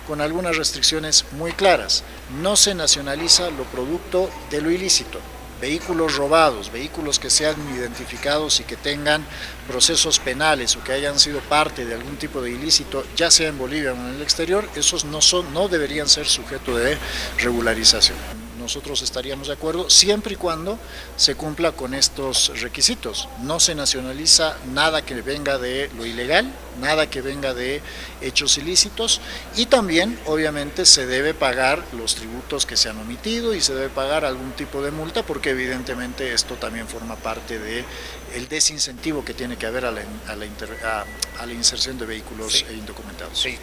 con algunas restricciones muy claras. No se nacionaliza lo producto de lo ilícito. Vehículos robados, vehículos que sean identificados y que tengan procesos penales o que hayan sido parte de algún tipo de ilícito, ya sea en Bolivia o en el exterior, esos no deberían ser sujeto de regularización. Nosotros estaríamos de acuerdo siempre y cuando se cumpla con estos requisitos. No se nacionaliza nada que venga de lo ilegal, nada que venga de hechos ilícitos, y también obviamente se debe pagar los tributos que se han omitido y se debe pagar algún tipo de multa, porque evidentemente esto también forma parte del desincentivo que tiene que haber a la inserción de vehículos indocumentados. Sí.